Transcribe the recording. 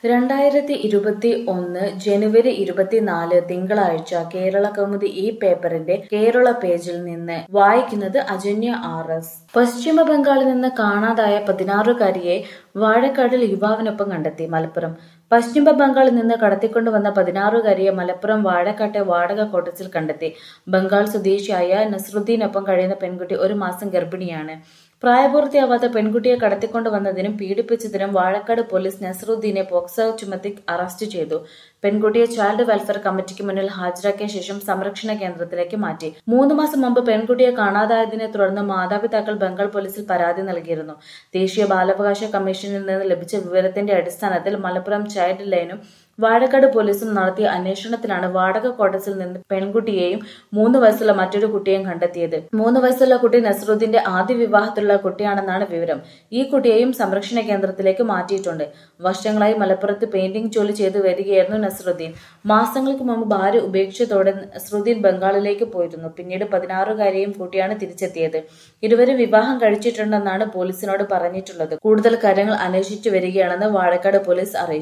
2021 ജനുവരി 24 തിങ്കളാഴ്ച കേരളകൗമുദി ഈ പേപ്പറിന്റെ കേരള പേജിൽ നിന്ന് വായിക്കുന്നത് അജന്യ RS. പശ്ചിമ ബംഗാളിൽ നിന്ന് കാണാതായ 16-കാരിയെ വാഴക്കാടിൽ യുവാവിനൊപ്പം കണ്ടെത്തി. മലപ്പുറം. പശ്ചിമ ബംഗാളിൽ നിന്ന് കടത്തിക്കൊണ്ടുവന്ന 16-കാരിയെ മലപ്പുറം വാഴക്കാട്ടെ വാടക ക്വാർട്ടേഴ്സിൽ കണ്ടെത്തി. ബംഗാൾ സ്വദേശിയായ നസ്രുദ്ദീനൊപ്പം കഴിയുന്ന പെൺകുട്ടി 1 മാസം ഗർഭിണിയാണ്. പ്രായപൂർത്തിയാവാത്ത പെൺകുട്ടിയെ കടത്തിക്കൊണ്ടുവന്നതിനും പീഡിപ്പിച്ചതിനും വാഴക്കാട് പോലീസ് നസ്രുദ്ദീനെ പോക്സോ ചുമത്തി അറസ്റ്റ് ചെയ്തു. പെൺകുട്ടിയെ ചൈൽഡ് വെൽഫെയർ കമ്മിറ്റിക്ക് മുന്നിൽ ഹാജരാക്കിയ ശേഷം സംരക്ഷണ കേന്ദ്രത്തിലേക്ക് മാറ്റി. 3 മാസം മുമ്പ് പെൺകുട്ടിയെ കാണാതായതിനെ തുടർന്ന് മാതാപിതാക്കൾ ബംഗാൾ പോലീസിൽ പരാതി നൽകിയിരുന്നു. ദേശീയ ബാലാവകാശ കമ്മീഷനിൽ നിന്ന് ലഭിച്ച വിവരത്തിന്റെ അടിസ്ഥാനത്തിൽ മലപ്പുറം ചൈൽഡ് ലൈനും വാഴക്കാട് പോലീസും നടത്തിയ അന്വേഷണത്തിലാണ് വാടക ക്വാർട്ടേഴ്സിൽ നിന്ന് പെൺകുട്ടിയെയും 3 വയസ്സുള്ള മറ്റൊരു കുട്ടിയെയും കണ്ടെത്തിയത്. 3 വയസ്സുള്ള കുട്ടി നസ്രുദ്ദീന്റെ ആദ്യ വിവാഹത്തിലുള്ള കുട്ടിയാണെന്നാണ് വിവരം. ഈ കുട്ടിയെയും സംരക്ഷണ കേന്ദ്രത്തിലേക്ക് മാറ്റിയിട്ടുണ്ട്. വർഷങ്ങളായി മലപ്പുറത്ത് പെയിന്റിംഗ് ജോലി ചെയ്തു വരികയായിരുന്നു നസ്രുദ്ദീൻ. മാസങ്ങൾക്ക് മുമ്പ് ഭാര്യ ഉപേക്ഷിച്ചതോടെ നസ്രുദ്ദീൻ ബംഗാളിലേക്ക് പോയിരുന്നു. പിന്നീട് 16-കാരിയെയും കൂട്ടിയാണ് തിരിച്ചെത്തിയത്. ഇരുവരും വിവാഹം കഴിച്ചിട്ടുണ്ടെന്നാണ് പോലീസിനോട് പറഞ്ഞിട്ടുള്ളത്. കൂടുതൽ കാര്യങ്ങൾ അന്വേഷിച്ചു വരികയാണെന്ന് വാഴക്കാട് പോലീസ് അറിയിച്ചു.